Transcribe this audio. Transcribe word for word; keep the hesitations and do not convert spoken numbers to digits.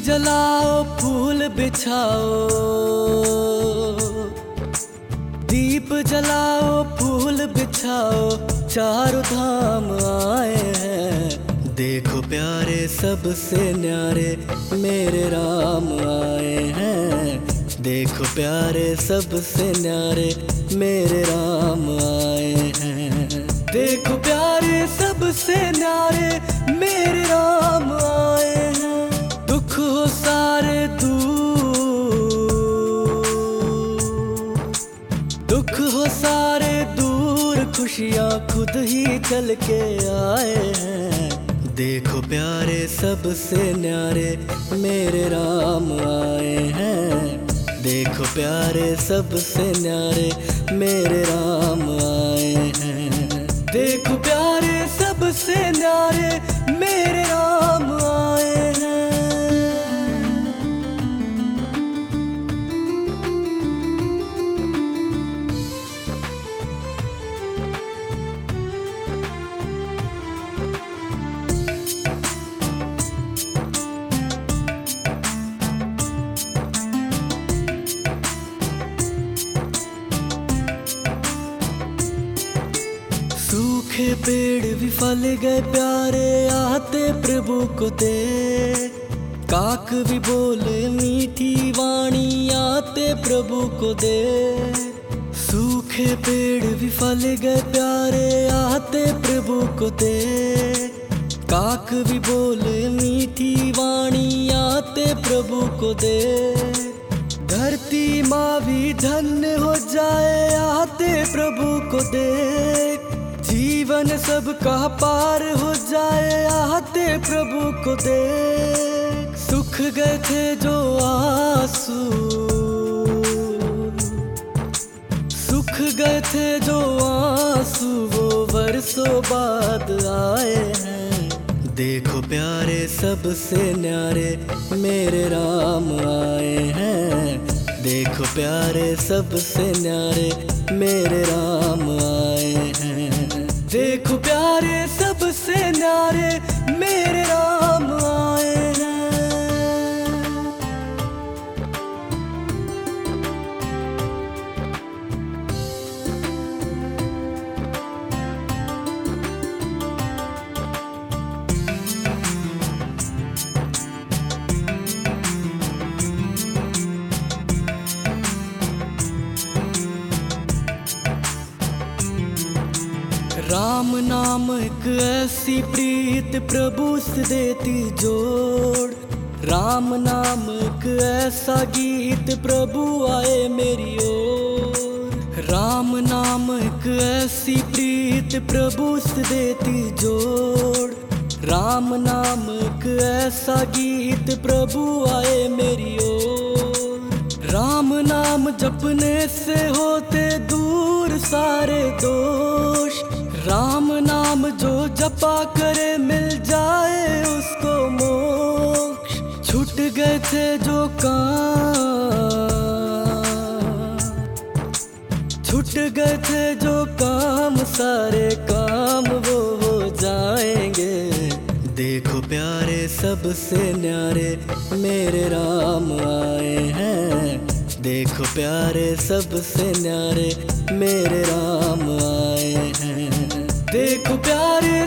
जलाओ फूल बिछाओ, दीप जलाओ फूल बिछाओ, चारों धाम आए हैं। देखो प्यारे सबसे न्यारे मेरे राम आए हैं। देखो प्यारे सबसे न्यारे मेरे राम आए हैं। देखो प्यारे सबसे न्यारे मेरे राम आए हैं। दुख हो सारे दूर, दुख हो सारे दूर, खुशियाँ खुद ही चल के आए हैं। देखो प्यारे सबसे न्यारे मेरे राम आए हैं। देखो प्यारे सबसे न्यारे मेरे राम आए हैं। देखो प्यारे सबसे न्यारे मेरे राम आए हैं। सूखे पेड़ भी फल गए प्यारे आते प्रभु को दे। काक भी बोले मीठी वाणी आते प्रभु को दे। सूखे पेड़ भी फल गए प्यारे आते प्रभु को दे। काक भी बोले मीठी वाणी आते प्रभु को दे। धरती माँ भी धन्य हो जाए आते प्रभु को देख। जीवन सबका पार हो जाए आते प्रभु को देख। सुख गए थे जो आंसू, सुख गए थे जो आंसू, वो बरसों बाद आए हैं। देखो प्यारे सबसे न्यारे मेरे राम आए हैं। देखो प्यारे सबसे न्यारे मेरे राम आए हैं। देखो प्यारे सबसे न्यारे मेरे राम आए हैं। राम नाम एक ऐसी प्रीत प्रभु से देती जोड़। राम नाम एक ऐसा गीत प्रभु आए मेरी ओर। राम नाम एक ऐसी प्रीत प्रभु से देती जोड़। राम नाम एक ऐसा गीत प्रभु आए मेरी ओर। राम नाम जपने से होते दूर सारे दोष। राम नाम जो जपा करे मिल जाए उसको मोक्ष। छूट गए थे जो काम, छूट गए थे जो काम, सारे काम वो हो जाएंगे। देखो प्यारे सबसे न्यारे मेरे राम आए हैं। देखो प्यारे सबसे न्यारे मेरे राम आए हैं। देखो प्यारे